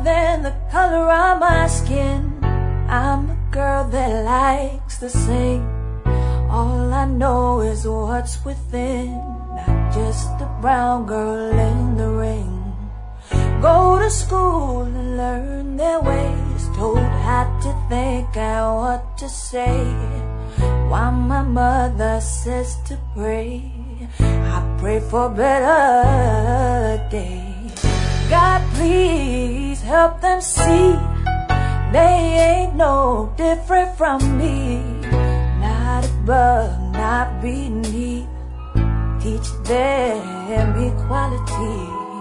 than the color of my skin. I'm a girl that likes to sing. All I know is what's within. Not just a brown girl in the ring. Go to school and learn their ways. Told how to think and what to say. While my mother says to pray, I pray for better days. God, please help them see they ain't no different from me. Not above, not beneath. Teach them equality.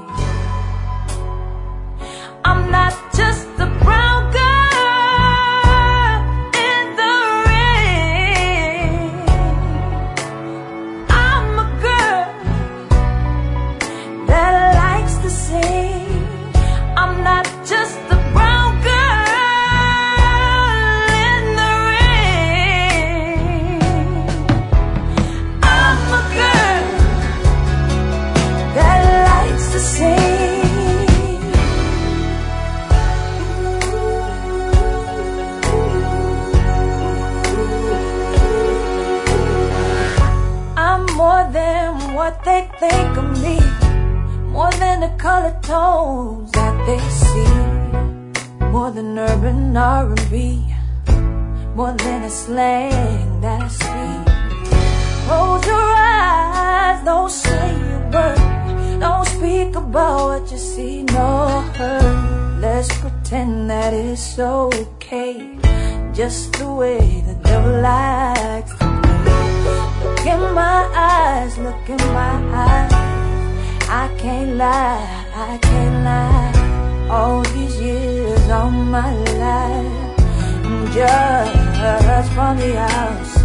I'm not just a brown girl in the rain. I'm a girl that likes to sing. I'm not just a brown girl in the rain. I'm a girl that likes to sing. More than what they think of me, more than the color tones that they see, more than urban R&B, more than the slang that I speak. Close your eyes, don't say a word, don't speak about what you see nor heard. Let's pretend that it's okay, just the way the devil likes to. Look in my eyes, look in my eyes. I can't lie, I can't lie. All these years, all my life, just from the outside.